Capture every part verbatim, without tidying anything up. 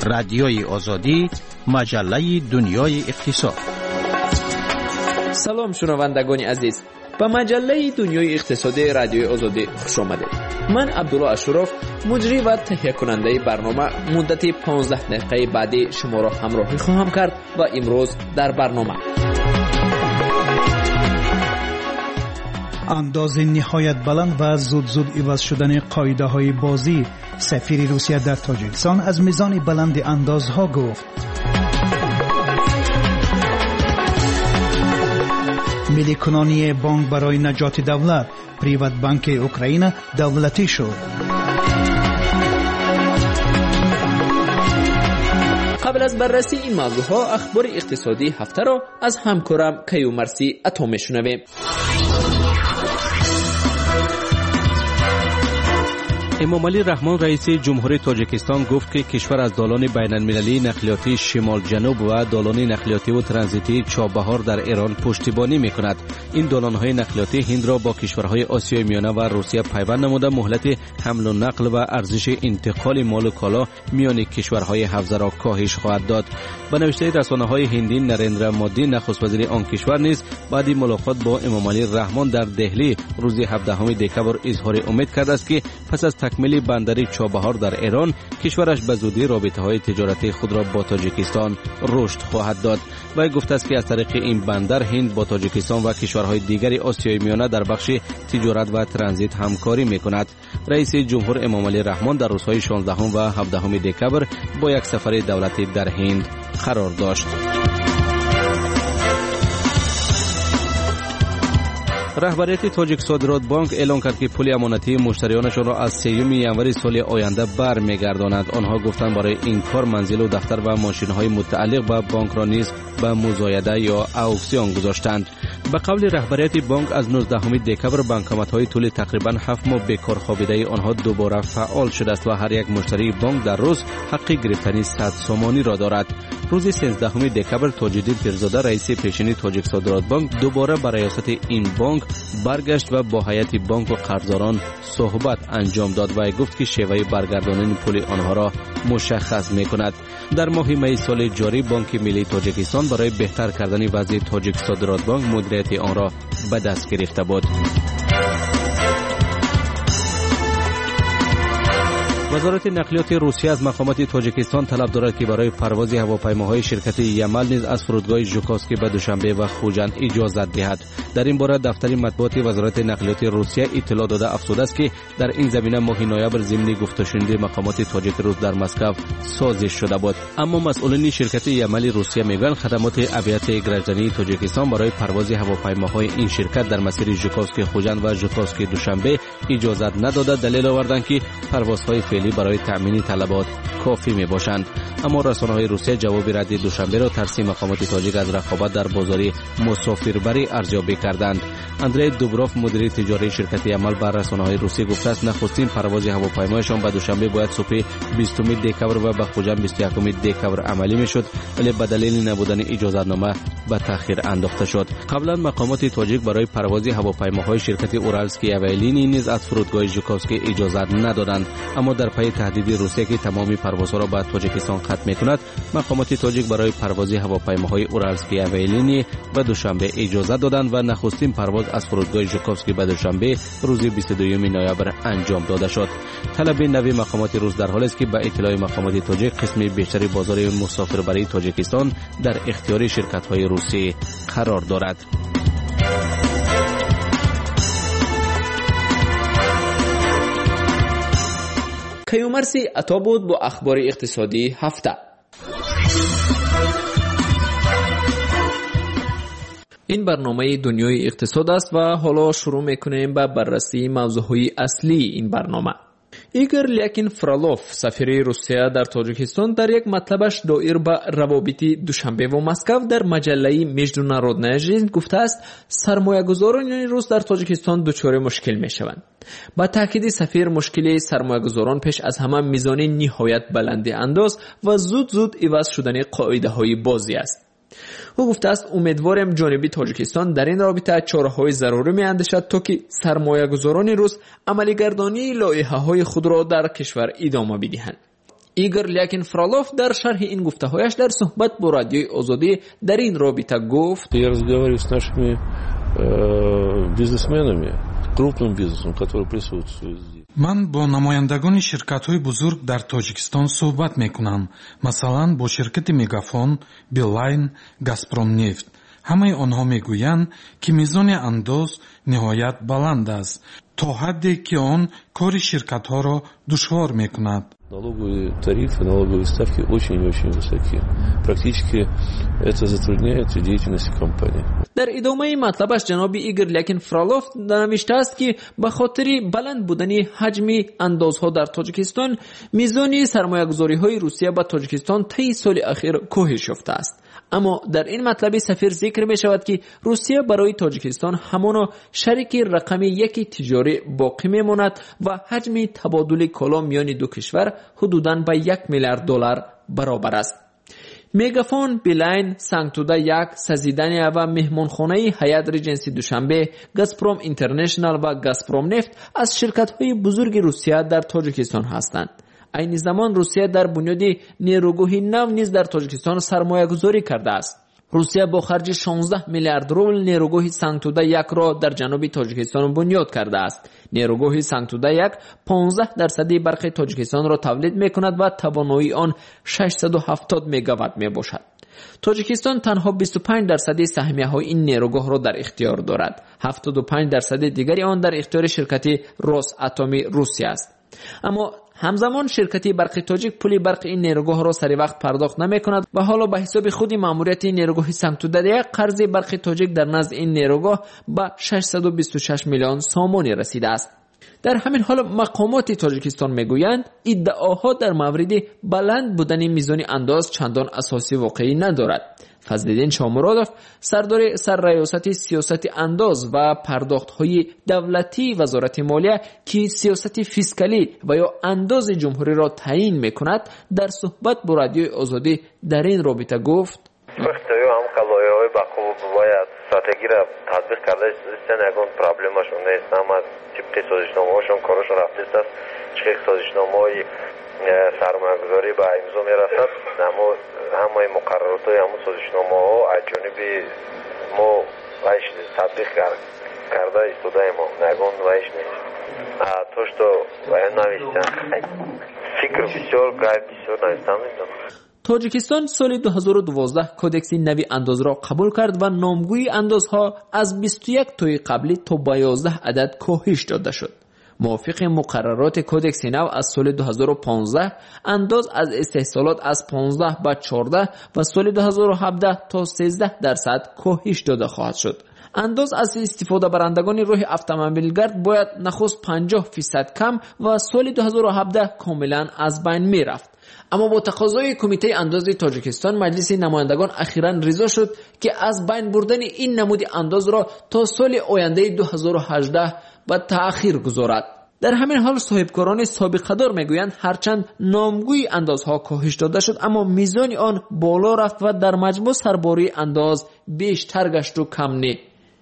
رادیوی آزادی، مجله دنیای اقتصاد. سلام شنوندگان عزیز، به مجله دنیای اقتصادی رادیوی آزادی خوش آمدید. من عبدالله اشرف، مجری و تهیه کننده برنامه، مدت پانزده دقیقه بعدی شما را همراهی خواهم کرد و امروز در برنامه انداز نهایت بلند و زود زود عوض شدن قاعده های بازی. سفیر روسیه در تاجیکستان از میزان بلند اندازها گفت. ملی کنانی بانک برای نجات دولت، پریوت بانک اوکراین دولتی شد. قبل از بررسی این موضوع ها، اخبار اقتصادی هفته را از همکارم کیومرثی عطا میشنویم. امامعلی رحمان رئیس جمهوری تاجیکستان گفت که کشور از دالان بین المللی نقلیاتی شمال جنوب و دالان نقلیاتی و ترانزیتی چابهار در ایران پشتیبانی میکند. این دالان‌های نقلیاتی هند را با کشورهای آسیای میانه و روسیه پیوند نموده مهلت حمل و نقل و ارزش انتقال مال و کالا میان کشورهای حوزه را کاهش خواهد داد. به نوشته رسانه‌های هندی، نریندرا مودی نخست وزیر آن کشور نیز بعد ملاقات با امامعلی رحمان در دهلی روز هفدهم دکبر اظهار امید کرده است که پس از تکمیل بندر چابهار در ایران، کشورش به زودی رابطه‌های تجارتی خود را با تاجیکستان رشد خواهد داد. و گفته است که از طریق این بندر هند با تاجیکستان و کشورهای دیگر آسیای میانه در بخش تجارت و ترانزیت همکاری می‌کند. رئیس جمهور امامعلی رحمان در روزهای شانزدهم و هفدهم دکبر با یک سفر دولتی در هند قرار داشت. رهبریت تاجیک صادرات بانک اعلام کرد که پول امانتی مشتریانشان را از سوم ژانویه سال آینده برمیگرداند. آنها گفتند برای این کار منزل و دفتر و ماشین‌های متعلق به بانک را نیز به مزایده یا اکسیون گذاشتند. به قول رهبریت بانک از نوزدهم دکبر بانکمت‌های طول تقریباً هفت ماه بیکار خوابیده آنها دوباره فعال شده است و هر یک مشتری بانک در روز حق گرفتن صد سومانی را دارد. روز سیزدهم دکبر تاج‌الدین پیرزاده رئیس پیشین تاجیک صادرات بانک دوباره به ریاست این بانک برگشت و با هیئت بانک و قرضداران صحبت انجام داد و گفت که شیوه برگرداندن پول آنها را مشخص می‌کند. در ماه می سال جاری بانک ملی تاجیکستان برای بهتر کردن وضع تاجیک صادرات بانک مدیریت آن را به دست گرفته بود. وزارت نقلیات روسیه از مقامات تاجیکستان طلب دارد که برای پرواز هواپیماهای شرکت یمل نیز از فرودگاه ژوکوفسکی به دوشنبه و خوجند اجازت دهد. در این باره دفتر مطبوعات وزارت نقلیات روسیه اطلاع داده افزوده است که در این زمینه ماه نوامبر ضمن گفته‌شنودی مقامات تاجیک روس در مسکو سازش شده بود. اما مسئولین شرکت یمل روسیه میگویند خدمات اویات گرجدنی تاجیکستان برای پرواز هواپیماهای این شرکت در مسیر ژوکوفسکی خوجند و ژوکوفسکی دوشنبه اجازت نداده. دلیل آوردند که پروازهای فعلی برای تامین طلبات کافی می باشند. اما رسانه‌های روسیه جواب رد دوشنبه را ترسیم مقامات تاجیک از رقابت در بازار مسافربری ارزیابی کردند. اندری دوبروف مدیر تجاری شرکت یمل بر رسانه‌های روسیه گفته است نخستین پرواز هواپیمایشان به دوشنبه باید صبح بیستم دکبر و به خوجند بیست و یکم دکبر عملی میشد، ولی به دلیل نبودن اجازتنامه به تأخیر انداخته شد. قبلا مقامات تاجیک برای پرواز هواپیماهای شرکت اورالسکی اویالینی نیز از فرودگاه ژوکوفسکی اجازت ندادند. اما در پی تهدید روسیه که تمامی پروازها را به تاجیکستان قطع می‌کند، مقامات تاجیک برای پرواز هواپیماهای اورالسکی اویالینی به دوشنبه اجازه دادند و نخستین پرواز از فرودگاه ژوکوفسکی به دوشنبه روز بیست و دوم نوامبر انجام داده شد. طلب نوی مقامات روس در حالی است که به اطلاع مقامات تاجیک قسم بیشتری بازار مسافربری تاجیکستان در اختیار شرکت‌های روسی قرار دارد. کیومرثی عطا بود با اخبار اقتصادی هفته. این برنامه دنیای اقتصاد است و حالا شروع میکنیم با بررسی موضوعهای اصلی این برنامه. ایگور لیاکین فرالوف سفیر روسیه در تاجیکستان در یک مطلبش دایر به روابط دوشنبه و مسکو در مجله международная жизнь گفته است سرمایه‌گذاران روس در تاجیکستان دچار مشکل میشوند. با تاکید سفیر مشکل سرمایه‌گذاران پیش از همه میزان نهایت بلند انداز و زود زود عوض شدن قاعده‌های بازی است. او گفته است امیدوارم جانب تاجیکستان در این رابطه چاره‌های ضروری می‌اندیشد تا که سرمایه‌گذاران روس عملی‌گردانی لایحه‌های خود را در کشور ادامه بدهند. ایگور لیاکین فرالوف در شرح این گفته‌هایش در صحبت با رادیوی آزادی در این رابطه گفت: Я разговариваю с нашими бизнесменами, крупным бизнесом, который присутствует здесь. من با نمایندگان شرکت‌های بزرگ در تاجیکستان صحبت می‌کنم. مثلا با شرکت مگافون، بیلاین، گازپروم نفت. همه آنها میگویند که میزان انداز نهایت بلند است تا حدی که آن کار شرکت‌ها را دشوار می‌کند. Налоговые тарифы, налоговые ставки очень и очень высокие. Практически это затрудняет деятельность компании. در ادامه مطلبش جناب ایگور لیاکین فرالوف نوشته است که به خاطر بلند بودن حجم اندازها در تاجیکستان میزان سرمایه‌گذاری‌های روسیه به تاجیکستان طی سال اخیر کاهش یافته است. اما در این مطلب سفیر ذکر می شود که روسیه برای تاجیکستان همانا شریک رقم یکی تجاری باقی می ماند و حجم تبادل کالا میان دو کشور حدوداً به یک میلیارد دلار برابر است. مگافون، بیلاین، سانگتودا یک، سازیدنیا و مهمانخانه هیئت ریجنسی دوشنبه، گازپروم اینترنشنال و گازپروم نفت از شرکت‌های بزرگ روسیه در تاجیکستان هستند. این زمان روسیه در بنیاد نیروگاه نو نیز در تاجیکستان سرمایه گذاری کرده است. روسیه با خرج شانزده میلیارد روبل نیروگاه سانگتودا یک را در جنوب تاجیکستان بنیاد کرده است. نیروگاه سانگتودا یک پانزده درصدی برق تاجیکستان را تولید می‌کند و توانایی آن ششصد و هفتاد مگاوات میباشد. تاجیکستان تنها بیست و پنج درصدی سهمیه‌های این نیروگاه را در اختیار دارد. هفتاد و پنج درصد دیگری آن در اختیار شرکت روساتومی روسیه است. اما همزمان شرکت برق تاجیک پول برق این نیروگاه را سری وقت پرداخت نمی کند و حالا به حساب خود ماموریت نیروگاه سانگتودا یک قرض برق تاجیک در نزد این نیروگاه به ششصد و بیست و شش میلیون سامانی رسیده است. در همین حال مقامات تاجیکستان میگویند ادعاها در مورد بلند بودن میزان انداز چندان اساسی واقعی ندارد. فضلالدین شامرادوف سردار سرریاست سیاست انداز و پرداخت‌های دولتی وزارت مالیه که سیاست فیسکالی و یا انداز جمهوری را تعیین می‌کند در صحبت با رادیوی آزادی در این رابطه گفت: وقتی هم قضایای با خوب باید استراتژی را تطبیق کرده است، نگون پرابلمشون نیست، اما چه سازشنامه‌هاشون کارشون رفته است، چه سازشنامه‌های سرمایه‌گذاری به امضا می‌رسد، اما همه مقررات های همون سازشنامه‌ها از جانب ما ویش تطبیق کرده استوده ما نگون ویش نیست. توش تو ویان نویستن فکر بسیار گای بسیار نویستن میدونم. تاجیکستان سال دو هزار و دوازده کودکس نوی انداز را قبول کرد و نامگوی اندازها از بیست و یک تای قبلی تا به یازده عدد کاهش داده شد. موافق مقررات کودکس نو از سال دو هزار و پانزده انداز از استحصالات از پانزده به چهارده و سال دو هزار و هفده تا سیزده درصد کاهش داده خواهد شد. انداز از استفاده برندگان راه اتومبیلگرد باید نخست پنجاه فیصد کم و سال دو هزار و هفده کاملا از بین می رفت. اما با تقاضای کمیته انداز تاجیکستان مجلس نمایندگان اخیراً رضا شد که از بین بردن این نمود انداز را تا سال آینده دو هزار و هجده و تأخیر گذارد. در همین حال صاحبکاران سابقه دار میگویند هرچند نامگوی اندازها کاهش داده شد اما میزان آن بالا رفت و در مجموع سرباری انداز بیشتر گشت و کم نه.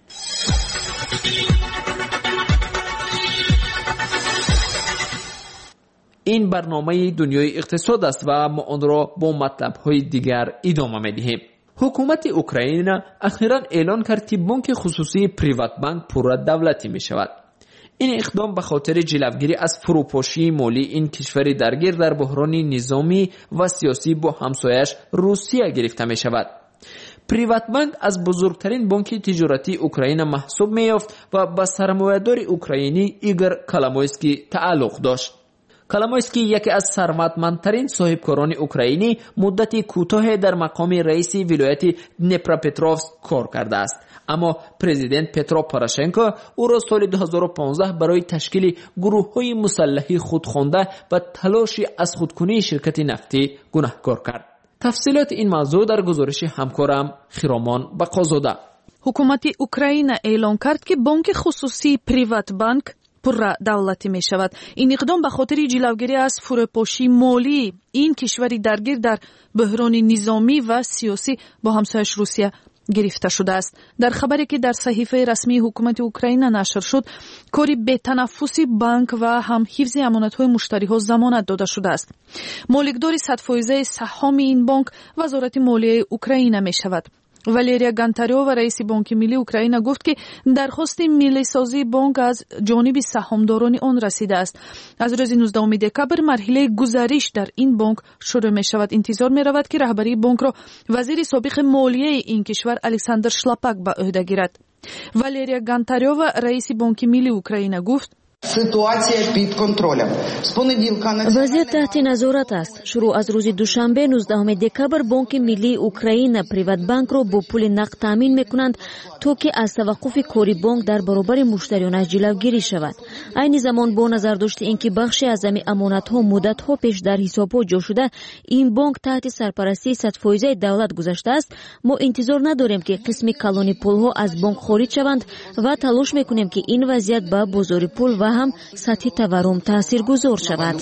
این برنامه دنیای اقتصاد است و ما آن را با مطلب‌های دیگر ادامه می‌دهیم. حکومت اوکراین اخیراً اعلان کرد که بانک خصوصی پریوات بانک پورا دولتی می‌شود. این اقدام به خاطر جلوگیری از فروپاشی مالی این کشور درگیر در بحران نظامی و سیاسی با همسایش روسیه گرفته می‌شود. پریوات بانک از بزرگترین بانک تجارتی اوکراین محسوب می‌یافت و به سرمایه‌دار اوکراینی ایگور کالامویسکی تعلق داشت. کالامویسکی یکی از ثروتمندترین صاحبکاران اوکراینی مدتی کوتاه در مقام رئیس ولایت دنیپروپتروفسک کار کرده است. اما پرزیدنت پترو پوراشنکو او را سال دو هزار و پانزده برای تشکیل گروه‌های مسلحی خودخوانده و تلاش از خودکنی شرکت نفتی گناهکار کرد. تفصیلات این موضوع در گزارش همکارم خیرامان بقازاده. حکومت اوکراین اعلام کرد که بانک خصوصی پریوات بانک پورا دولتی می شود. این اقدام به خاطر جلوگیری از فروپاشی مالی این کشوری درگیر در بحران نظامی و سیاسی با همسایش روسیه گرفته شده است. در خبری که در صحیفه رسمی حکومت اوکراین نشر شد، کاری بی‌تنفسی بانک و هم حفظ امانت‌های مشتری‌ها ضمانت داده شده است. مالکدار صد فیصد سهام این بانک وزارت مالیه اوکراین می‌شود. والریا گانتاریووا رئیس بانک ملی اوکراین گفت که درخواست ملی سازی بانک از جانب سهامداران آن رسیده است. از روز نوزدهم دکبر مرحله گزارش در این بانک شروع می شود. انتظار می رود که رهبری بانک را وزیر سابق مالیه این کشور الکساندر شلاپاک به عهده گیرد. والریا گانتاریووا رئیس بانک ملی اوکراین گفت: вазъият таҳти назорат аст. Шурӯъ аз рӯзи душанбе нуздаҳуми декабр бонки миллии Украина Приватбанкро бо пули нақд таъмин мекунанд, то ки аз таваққуфи кори бонк дар баробари муштариёнаш ҷилавгирӣ шавад. айни замон бо назардошти ин ки бахше аз ҳами амонатҳо муддатҳо пеш дар ҳисобҳо ҷо шуда, ин бонк таҳти сарпарастии сад фоизаи давлат гузаштааст, мо интизор надорем ки қисми калони пулҳо аз бонк хориҷ шаванд ва талош мекунем ки ин вазъият ба бозори пул ва ҳам сатҳи таворум таъсиргузор шавад.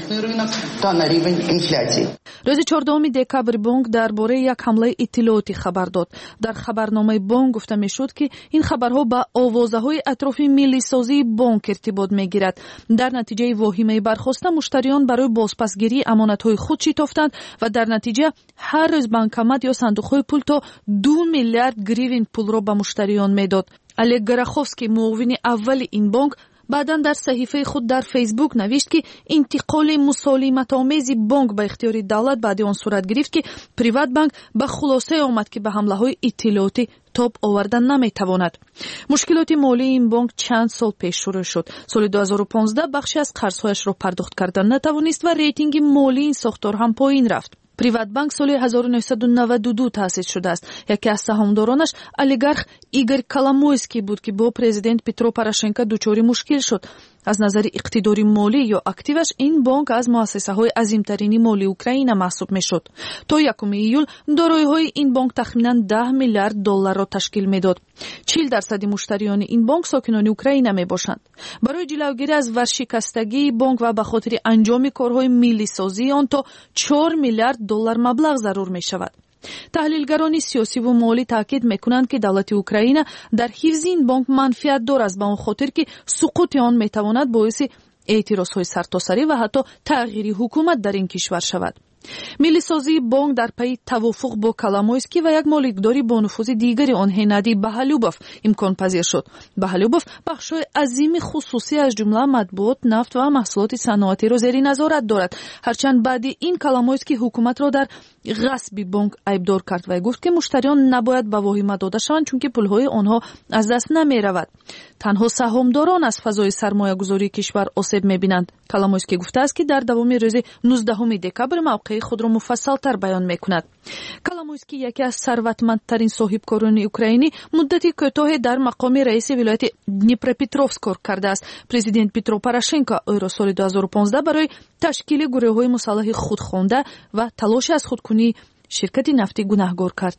рӯзи чордуҳуми декабр бонк дар бораи як ҳамлаи иттилооти хабар дод. дар хабарномаи бонк гуфта мешуд ки ин хабарҳо ба овозаҳои атрофи миллисозии бонк иртибот мегирад. дар натиҷаи воҳимаи бархоста муштариён барои бозпасгирии амонатҳои худ шитофтанд ва дар натиҷа ҳар рӯз банкомат ё сандуқҳои пул то ду миллиард гривен пулро ба муштариён медод. олег гороховский муовини аввали ин бонк баъдан дар саҳифаи худ дар фейсбук навишт ки интиқоли мусолиматомези бонк ба ихтиёри давлат баъди он сурат гирифт ки Приватбанк ба хулосае омад ки ба ҳамлаҳои иттилоотӣ тоб овардан наметавонад. мушкилоти молии ин бонк чанд сол пеш шурӯъ шуд. соли ду ҳазору понздаҳ бахше аз қарзҳояшро пардохт кардан натавонист ва рейтинги молии ин сохтор ҳам поин рафт. Приватбанк соли ҳазору нӯҳсаду наваду ду таъсис шудааст. яке аз саҳмдоронаш олигарх Игорь Коломойский буд ки бо президент Петро Порошенко дучори мушкил шуд. аз назари иқтидори молӣ ё активаш ин бонк аз муассисаҳои азимтарини молии Украина маҳсуб мешуд. то якуми июл дороиҳои ин бонк тахминан даҳ миллиард долларро ташкил медод. чил дарсади муштариёни ин бонк сокинони Украина мебошанд. барои ҷилавгирӣ аз варшикастагии бонк ва ба хотири анҷоми корҳои миллисозии он то чор миллиард доллар маблағ зарур мешавад. таҳлилгарони сиёсиву молӣ таъкид мекунанд ки давлати Украина дар ҳифзи ин бонк манфиатдор аст, ба он хотир ки суқути он метавонад боиси эътирозҳои сартосарӣ ва ҳатто тағйири ҳукумат дар ин кишвар шавад. миллисозии бонк дар пайи тавофуқ бо Коломойский ва як моликдори бонуфузи дигари он Ҳеннадий Баҳалюбов имконпазир шуд. Баҳалюбов бахшҳои азими хусусӣ аз ҷумла матбуот, нафт ва маҳсулоти саноатиро зери назорат дорад. ҳарчанд баъди ин Коломойский ҳукуматро дар ғасби бонк айбдор кард ва гуфт ки муштариён набояд ба воҳима дода шаванд, чунки пулҳои онҳо аз даст намеравад. танҳо саҳмдорон аз фазои сармоягузории кишвар осеб мебинанд. Коломойский гуфтааст ки дар давоми рӯзи нуздаҳуми декабр мавқеи худро муфассалтар баён мекунад. Коломойский яке аз сарватмандтарин соҳибкорони украинӣ муддати кӯтоҳе дар мақоми раиси вилояти Днепропетровск кор кардааст. президент Петро Порошенко ӯро соли ду ҳазору понздаҳ барои ташкили гурӯҳҳои мусаллаҳи худ хонда ва талоши аз худкунии ширкати нафтӣ гунаҳгор кард.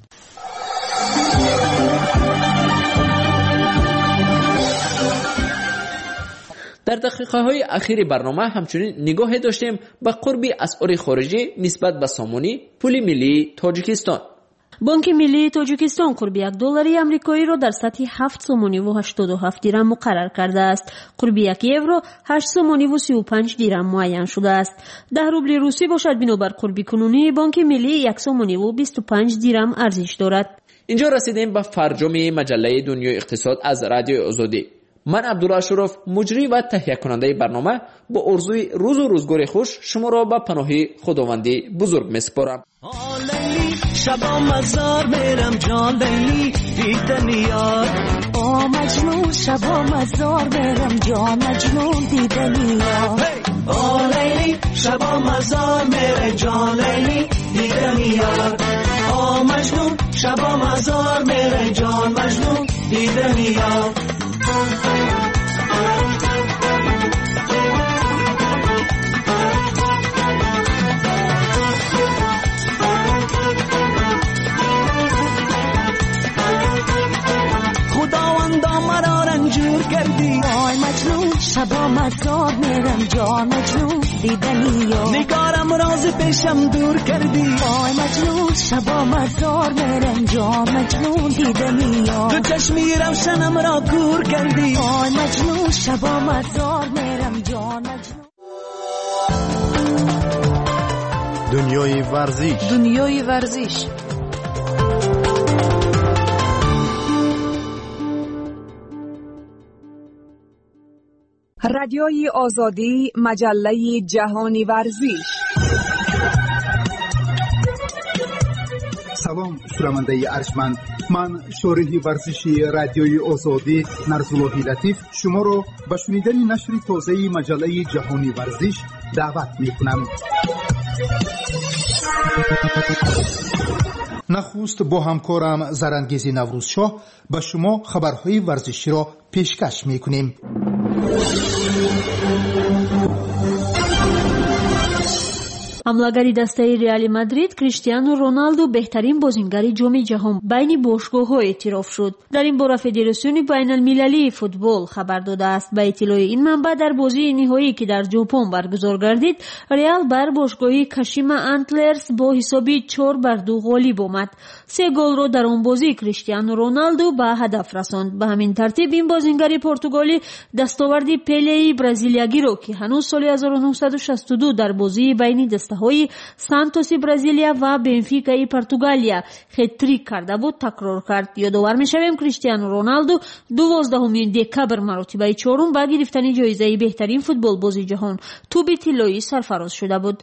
در دقیقه های اخیر برنامه همچنین نگاهی داشتیم به قرب اسعار خارجی نسبت به سامانی پول ملی تاجیکستان. بانک ملی تاجیکستان قرب یک دلاری آمریکایی را در سطح هفت سومانی و هشتاد و هفت درهم مقرر کرده است. قرب یک یورو هشت سومانی و سی و پنج درهم معین شده است. ده روبل روسی باشد بنابر قرب کنونی بانک ملی یک سومانی و بیست و پنج درهم ارزش دارد. اینجا رسیدیم به فرجام مجله دنیای اقتصاد از رادیو آزادی. من عبدالله اشرف مجری و تهیه کننده برنامه با آرزوی روز و روزگار خوش شما را به پناه خداوندی بزرگ میسپارم. شبا مزار میرم جان لیلی دیدن یار آ مجنون شبا مزار میرم جان مجنون دیدن یار آ لیلی شبا مزار میرم جان لیلی دیدن یار آ مجنون شبا مزار میرم جان مجنون دیدن یار خداوندا مرا رنجور کردی آی مجنون شبا مزار میرم جان مجنون دیدنی یا نگارم راز پیشم دور کردی آی مجنون شبا مزار میرم جان مجنون دیدنی یا دو چشمی روشنم را کور کردی آی مجنون شبا مزار میرم جان مجنون. دنیای ورزش دنیای ورزش رادیوی آزادی، مجله جهانی ورزش. سلام شنونده ارجمند، من شارح ورزشی رادیوی آزادی نرزاللهی لطیف شما را به شنیدن نشر تازه مجله جهانی ورزش دعوت می‌کنم. نخست با همکارم زرنگیزی نوروزشاه به شما خبرهای ورزشی را پیشکش می‌کنیم. ҳамлагари дастаи реали мадрид криштиану роналду беҳтарин бозингари ҷоми ҷаҳон байни бошгоҳҳо эътироф шуд. дар ин бора федератсиони байналмилалии футбол хабар додааст. ба иттилои ин манбаъ дар бозии ниҳоӣ ки дар ҷопон баргузор гардид, реал бар бошгоҳи кашима антлерс бо ҳисоби чор бар ду ғолиб омад. се голро дар он бозӣ криштиану роналду ба ҳадаф расонд. ба ҳамин тартиб ин бозингари португолӣ дастоварди пелеи бразилиягиро ки ҳанӯз соли ҳазору нуҳсаду шасту ду дар бозии байни ҳои Сантоси Бразилия ва Бенфикаи Португалия хет-трик карда буд, такрор кард. ёдовар мешавем Криштиану Роналду дувоздаҳуми декабр маротибаи чорум ба гирифтани ҷоизаи беҳтарин футболбози ҷаҳон туби тиллоӣ сарфароз шуда буд.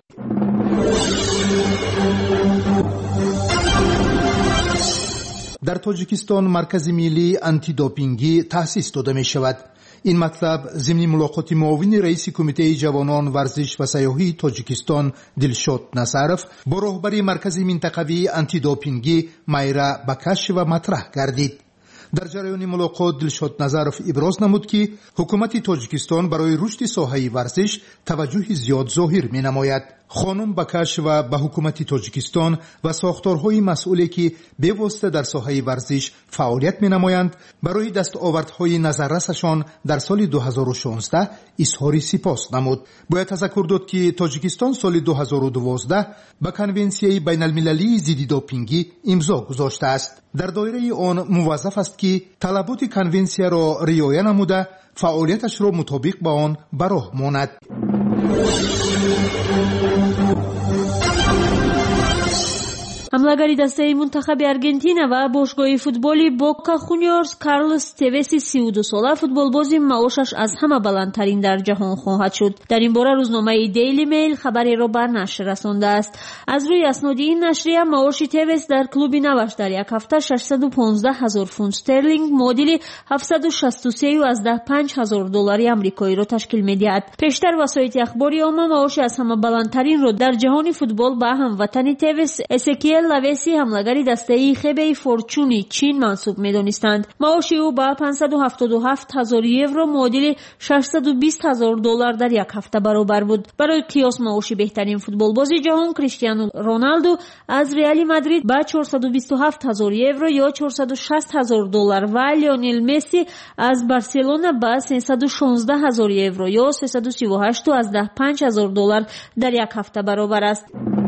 дар тоҷикистон маркази миллии антидопингӣ таъсис дода мешавад. این مطلب ضمن ملاقات معاون رئیس کمیته جوانان ورزش و سیاحی تاجیکستان دلشاد نصرف با رهبر مرکز منطقوی آنتی دوپینگی مایرا بکش و مطرح گردید. در جریان ملاقات دلشاد نظرف ابراز نمود که حکومت تاجیکستان برای رشد ساحه ورزش توجه زیاد ظاهر می نماید. خانم بکش و به حکومت تاجیکستان و ساختارهای مسئولی که به واسطه در ساحه ورزش فعالیت می نمایند برای دستاوردهای نظررسشان در سال دو هزار و شانزده اظهار سپاس نمود. باید تذکر داد که تاجیکستان سال دو هزار و دوازده به کنونسیای بین المللی ضد دوپینگی امضا گذاشته است. در دایره آن موظف است که طلبات کنونسیا را رعایت نموده فعالیتش را مطابق با آن به راه ماند. ҳамлагари дастаи мунтахаби Аргентина ва бошгоҳи футболи Бока Хуниорс Карлос Тевеси сию ду сола футболбози маошаш аз ҳама баландтарин дар ҷаҳон хоҳад шуд. дар ин бора рӯзномаи Daily Mail хабареро ба нашр расондааст. аз рӯи асноди ин нашрия маоши Тевес дар клуби наваш дар як ҳафта шашсаду понздаҳ ҳазор фунт стерлинг муодили ҳафтсаду шасту се ҳазору панҷ ҳазор доллари амрикоиро ташкил медиҳад. пештар васоити ахбори омма маоши аз ҳама баландтаринро дар ҷаҳони футбол ба ҳамватани Тевес Эсекиел лавеси ҳамлагари дастаи Хебей Форчуни Чин мансуб медонистанд. маоши ӯ ба панҷсаду ҳафтоду ҳафт ҳазор евро муодили шашсаду бист ҳазор доллар дар як ҳафта баробар буд. барои қиёс маоши беҳтарин футболбози ҷаҳон Криштиану Роналду аз Реали Мадрид ба чорсаду бисту ҳафт ҳазор евро ё чорсаду шаст ҳазор доллар ва Лионел Месси аз Барселона ба сесаду шонздаҳ ҳазор евро ё сесаду сиву ҳашту аздаҳ панҷ ҳазор доллар дар як ҳафта баробар аст.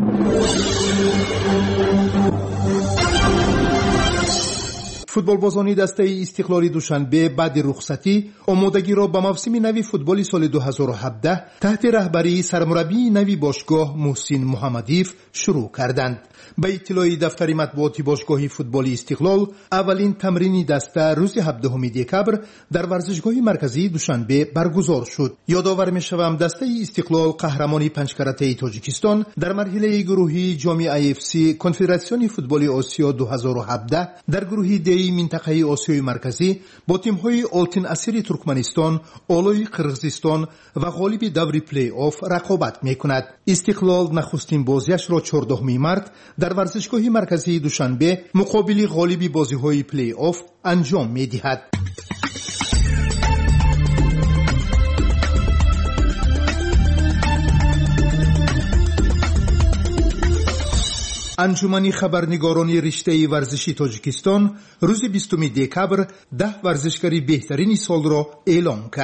футболбозони дастаи истиқлоли душанбе баъди рухсатӣ омодагиро ба мавсими нави футболи соли ду ҳазору ҳабдаҳ таҳти раҳбарии сармураббии нави бошгоҳ муҳсин муҳаммадиев шурӯъ карданд. ба иттилои дафтари матбуоти бошгоҳи футболи истиқлол аввалин тамрини даста рӯзи ҳабдаҳуми декабр дар варзишгоҳи марказии душанбе баргузор шуд. ёдовар мешавам дастаи истиқлол қаҳрамони панҷкаратаи тоҷикистон дар марҳилаи гурӯҳии ҷоми ай эф си конфедератсиони футболи осиё ду ҳазору ҳабдаҳ дар гурӯҳи деи минтақаи осиёи марказӣ бо тимҳои олтин асири туркманистон, олои қирғизистон ва ғолиби даври плей-офф рақобат мекунад. истиқлол нахустин бозиашро чордуҳуми март дар варзишгоҳи марказии душанбе муқобили ғолиби бозиҳои плей-офф анҷом медиҳад. анҷумани хабарнигорони риштаи варзиши тоҷикистон рӯзи бистуми декабр даҳ варзишгари беҳтарини солро эълон кард.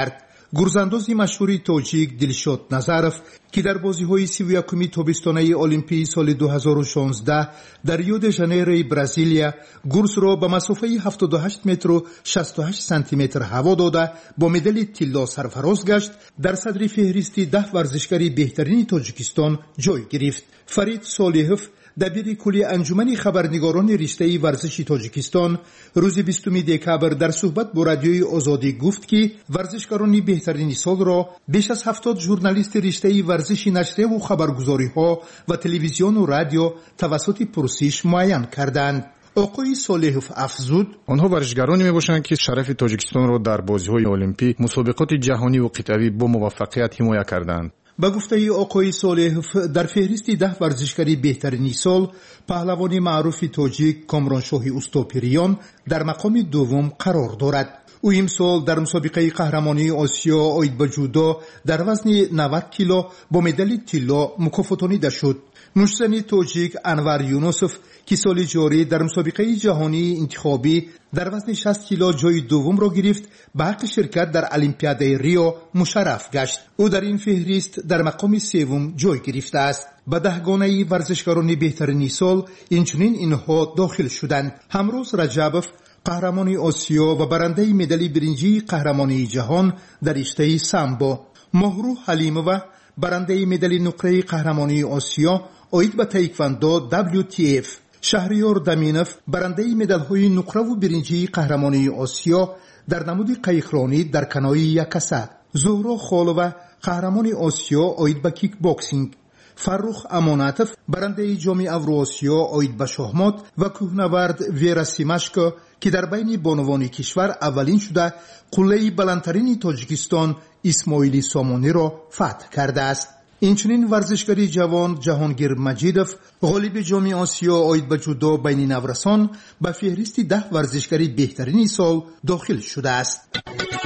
گرزانداز مشهور تاجیک دلشاد نظرف که در بازی‌های سی و یکم تابستانه المپیک سال دو هزار و شانزده در ریو د ژانیرو برزیلیا گرز را به مسافه هفتاد و هشت متر و شصت و هشت سانتی متر هوا داده با مدال طلا سرفراز گشت، در صدر فهرست ده ورزشکار بهترین تاجیکستان جای گرفت. فرید صالحов دبیر کلی انجمن خبرنگاران رشته ورزش تاجیکستان روز بیستم دکبر در صحبت با رادیوی آزادی گفت که ورزشکاران بهترین سال را بیش از هفتاد ژورنالیست رشته ورزش نشریه و خبرگزاری ها و تلویزیون و رادیو توسط پرسش معین کردند. آقای صالحов افزود آنها ورزشکارانی میباشند که شرف تاجیکستان را در بازی‌های المپیک، مسابقات جهانی و قطبی با موفقیت حمایت کردند. با گفته آقای صالحов در فهرست ده ورزشکاری بهترین سال پهلوان معروف تاجیک کامرانشاه اوستاپریان در مقام دوم قرار دارد. او امسال در مسابقه قهرمانی آسیا آید به جودو در وزن نود کیلو با مدال طلا مکافاتانیده شد. نوشتن تاجیک انور یونوسف که سال جاری در مسابقه جهانی انتخابی در وزن شصت کیلو جای دوم را گرفت، به حق شرکت در المپیاده ریو مشرف گشت. او در این فهرست در مقام سوم جای گرفته است. به دهگانه ورزشکاران بهترین سال اینچنین اینها داخل شدند: همروز رجبوف قهرمان آسیا و برنده مدال برنجی قهرمانی جهان در رشته سامبو، مهرو حلیمووا برنده مدال نقره قهرمانی آسیا آید به تایکواندو دبلیو تی اف، شهریار دامینوف برنده مدال‌های نقره و برنجی قهرمانی آسیا در نمود قایقرانی در کنوی یکسه، زهرا خالووا قهرمان آسیا آید به کیک باکسینگ، فرخ امانتوف برنده جام اوراسیا آید به شاهمات و کوهنورد ویرا سیماشکو که در بین بانوان کشور اولین شده قله بلندترین تاجیکستان اسماعیلی سامانی را فتح کرده است. اینچنین ورزشکاری جوان جهانگیر مجیدوف غالب جام آسیا آید به جودو بین نورسان به فهرست ده ورزشکاری بهترین سال داخل شده است.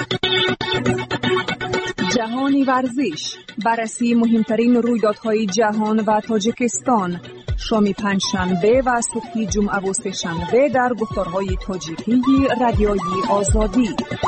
جهانی ورزش، بررسی مهمترین رویدادهای جهان و تاجیکستان، شام پنجشنبه و صبح جمعه و سه‌شنبه در گفتارهای تاجیکی رادیوی آزادی.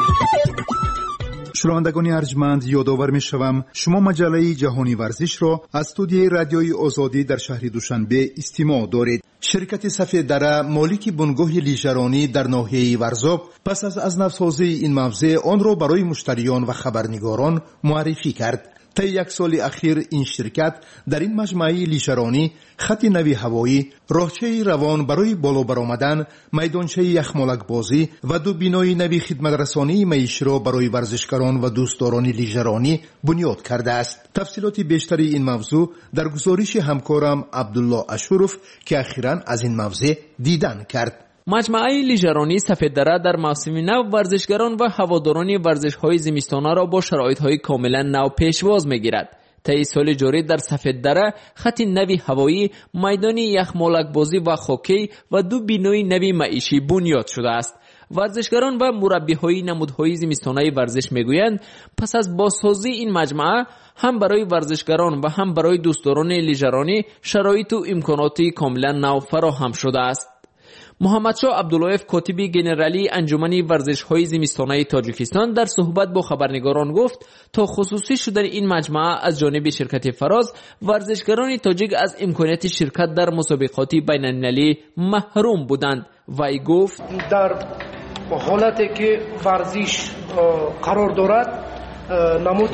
شنوندگان ارجمند، یادآور می‌شوم شما مجله جهانی ورزش را از استودیوی رادیوی آزادی در شهر دوشنبه استماع دارید. شرکت سفید دره مالک بنگاه لیژرانی در ناحیه ورزاب پس از از نوسازی این موضع آن را برای مشتریان و خبرنگاران معرفی کرد. طی یک سال اخیر این شرکت در این مجمع لیژرانی خط نوی هوایی، راهچه روان برای بالا برآمدن، میدانچه یخمالک بازی و دو بینای نوی خدمت رسانی معیشی را برای ورزشکاران و دوستداران لیژرانی بنیاد کرده است. تفصیلات بیشتری این موضوع در گزارش همکارم عبدالله اشورف که اخیراً از این موضوع دیدن کرد. مجمع لیژرانی سفید دره در موسم نو ورزشگران و هواداران ورزش‌های زمستانه را با شرایط‌های کاملا نو پیشواز می‌گیرد. طی سال جاری در سفید دره خط نوی هوایی، میدان یخمالک بازی و هاکی و دو بینای نوی معیشی بنیاد شده است. ورزشگران و مربی‌های نمودهای زمستانه ورزش می‌گویند پس از بازسازی این مجمع هم برای ورزشگران و هم برای دوستداران لیژرانی شرایط و امکاناتی کاملا نو فراهم شده است. محمدشاه عبداللهیف کاتب گنرالی انجمن ورزش‌های زمستانه تاجیکستان در صحبت با خبرنگاران گفت تا خصوصی شدن این مجمع از جانب شرکت فراز ورزشگران تاجیک از امکانات شرکت در مسابقات بین‌المللی محروم بودند. وی گفت در حالتی که ورزش قرار دارد نمود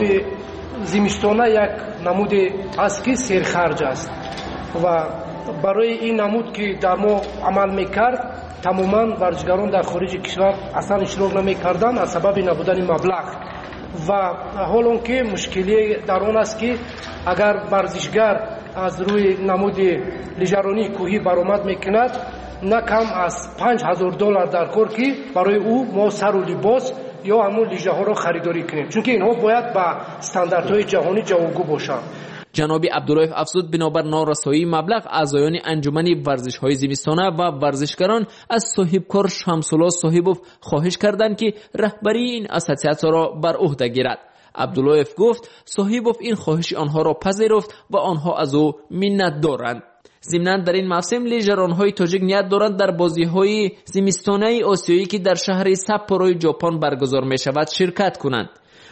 زمستانه یک نمود است که سرخرج است و برای این نمود که در ما عمل میکرد تماما ورزشگران در خارج کشور اصلا اشتراک نمیکردند از سبب نبودن مبلغ و حالا که مشکلی در آن است که اگر ورزشگر از روی نمود لیژرانی کوهی برآمد میکند نه کم از پنج هزار دلار در کار که برای او ما سر و لباس یا همون لیژه ها را خریداری کنیم، چون که اینها باید با استانداردهای جهانی جوابگو باشند. جناب عبدالله افزود بنابر نارسایی مبلغ اعضایان انجمن ورزش‌های زمستانه و ورزشگران از صاحبکار شمس‌الله صاحبوف خواهش کردند که رهبری این اساسیاسیون را بر عهده گیرد. عبدالله گفت صاحبوف این خواهش آنها را پذیرفت و آنها از او منت دارند. ضمناً در این موسم لیژران‌های تاجیک نیت دارند در بازی‌های زمستانه آسیایی که در شهر ساپورو ژاپن برگزار می‌شود شرکت کنند.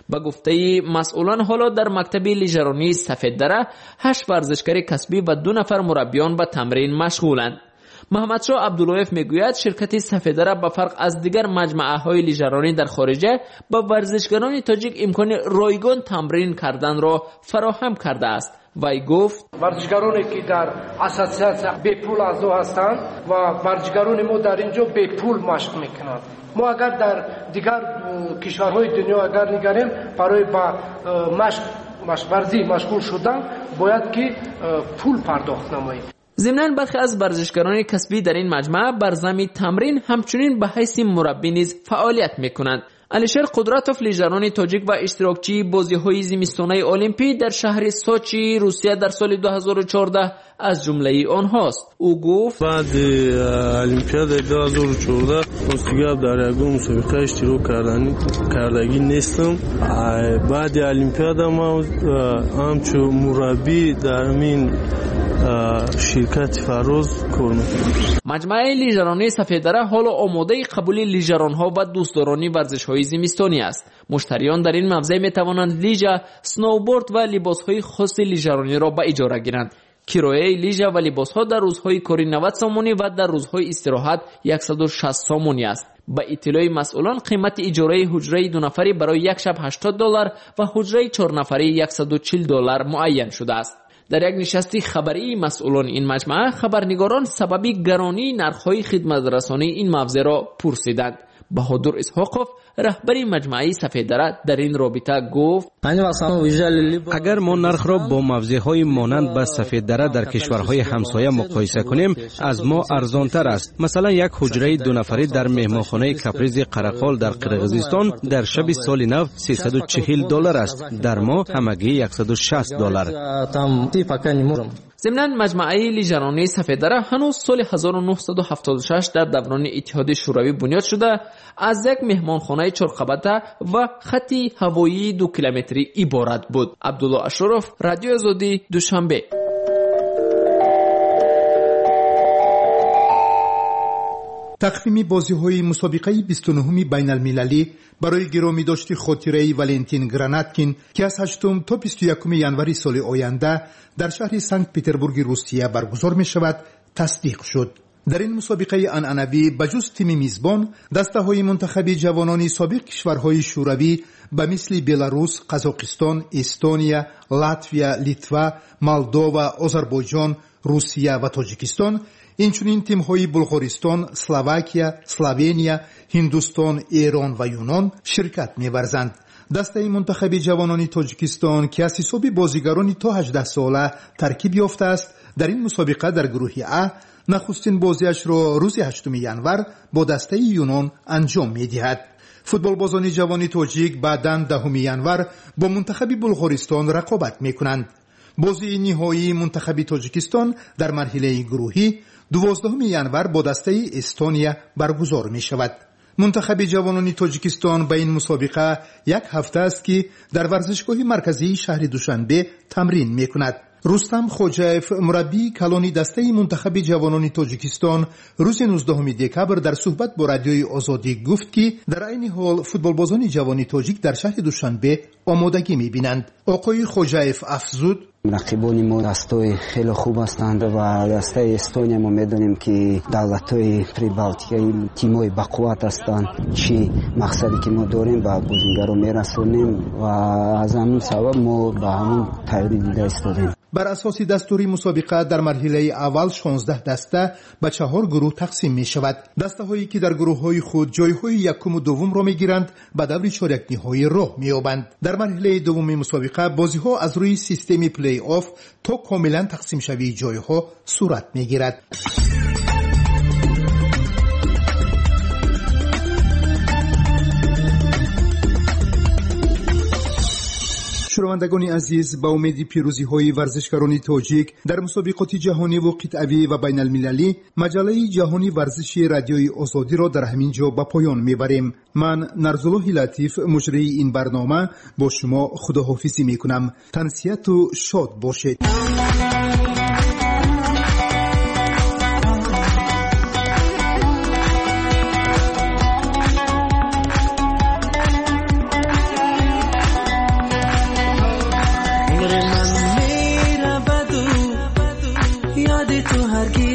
به گفته مسئولان حالا در مکتب لیژرانی سفید دره هشت ورزشکار کسبی و دو نفر مربیان به تمرین مشغولند. محمدشاه عبداللهیف میگوید شرکت سفید دره به فرق از دیگر مجموعه های لیژرانی در خارجه با ورزشکاران تاجیک امکان رایگان تمرین کردن را فراهم کرده است. وی گفت ورزشکارانی که در اساسیاسیون به پول اعضا هستند و ورزشکاران ما در اینجا به پول مشق میکنند. ما اگر در دیگر کشورهای دنیا اگر نگریم برای با مشق مشق ورزی مشغول شدن باید که پول پرداخت نماییم. ضمناً برخی از ورزشکاران کسبی در این مجمع بر زمین تمرین همچنین به حیث مربی نیز فعالیت میکنند. علیشیر قدراتوف لیژرانی تاجیک و اشتراکچی بازی‌های زمستانه المپی در شهر سوچی روسیه در سال دو هزار و چهارده از جمله آنهاست. او گفت بعد المپیاد دو هزار و چهارده دیگه در یگان مسابقه اشتراک کردن کردگی نیستم. بعد المپیاد ما همچون مربی در این شرکت فراز کار میکنم. مجمع لیژرانی سفید دره حالا آماده قبول لیژرانها و دوستداران ورزش‌های زمستانی است. مشتریان در این موضع میتوانند لیژه، سنوبورد و لباس‌های خاص لیژرانی را به اجاره گیرند. کرایه لیژه و لباس‌ها در روزهای کاری نود سامانی و در روزهای استراحت صد و شصت سامانی است. با اطلاع مسئولان قیمت اجاره حجره دو نفری برای یک شب هشتاد دلار و حجره چهار نفری صد و چهل دلار معین شده است. در یک نشست خبری مسئولان این مجمع خبرنگاران سببی گرانی نرخ‌های خدمت رسانی این موضوع را پرسیدند. بهادر اسحاقوف رهبری مجمع سفید دره در این رابطه گفت اگر ما نرخ را با موضع‌های مانند به سفید دره در کشورهای همسایه مقایسه کنیم از ما ارزانتر است. مثلا یک حجره دو نفری در مهمانخانه کپریز قرقال در قرقیزستان در شب سال نو سیصد و چهل دلار است، در ما همگی صد و شصت دلار. ضمناً مجمع لیژرانی سفید دره هنوز سال هزار و نهصد و هفتاد و شش در دوران اتحاد شوروی بنیاد شده از یک مهمانخانه چرخبته و خطی هوایی دو کیلومتری عبارت بود. عبدالله اشرف، رادیو آزادی، دوشنبه. تقویم بازی‌های مسابقه بیست و نهم بین المللی برای گرامی داشتی خاطره ولنتین گراناتکین که از هشتم تا بیست و یکم ژانویه سال آینده در شهر سنت پترزبورگ روسیه برگزار می شود تصدیق شد. در این مسابقه عنعنوی بجز تیم میزبان دسته‌های منتخبی جوانان سابق کشورهای شوروی به مثل بلاروس، قزاقستان، استونیا، لاتویا، لیتوا، مولدووا، آذربایجان، روسیه و تاجیکستان، اینچنین تیم‌های بلغارستان، اسلواکیا، اسلوونیا، هندوستان، ایران و یونان شرکت می‌ورزند. دسته منتخب جوانان تاجیکستان که از حساب بازیگران تا هجده ساله ترکیب یافته است در این مسابقه در گروه ا نخستین بازیش را روز هشتم ژانویه با دسته یونان انجام می‌دهد. فوتبالبازان جوان تاجیک بعداً دهم ژانویه با منتخب بلغارستان رقابت می‌کنند. بازی نهایی منتخب تاجیکستان در مرحله گروهی دوازدهم ژانویه با دسته استونیا برگزار می‌شود. منتخب جوانان تاجیکستان به این مسابقه یک هفته است که در ورزشگاه مرکزی شهر دوشنبه تمرین می‌کند. رستم خوجایف مربی کلانی دسته منتخب جوانان تاجیکستان روز نوزدهم دکبر در صحبت با رادیوی آزادی گفت که در عین حال فوتبالبازان جوان تاجیک در شهر دوشنبه آمادگی می‌بینند. آقای خوجایف افزود رقیبان ما دستای خیلی خوب هستند و دسته استونیا ما میدونیم که دولت‌های پریبالتیایی تیم‌های بقوت هستند. چی مقصدی که ما داریم با بازیگران میرسونیم و از همون سبب ما به همون تیاری دیده ایستادیم. بر اساس دستوری مسابقه در مرحله اول شانزده دسته به چهار گروه تقسیم می شود. دسته هایی که در گروه های خود جای های یکم و دوم را می گیرند به دور چهارک نهایی راه می یابند. در مرحله دوم مسابقه بازی ها از روی سیستم پلی آف تا کاملا تقسیم شوی جای ها صورت می گیرد. شنوندگان عزیز، با امید پیروزی های ورزشکاران تاجیک در مسابقات جهانی و قطعی و بین المللی مجله جهانی ورزشی رادیوی آزادی را در همین جا به پایان میبریم. من نرزالله لطیف مجری این برنامه با شما خداحافظی میکنم. تنسیت و شاد باشید. هرگز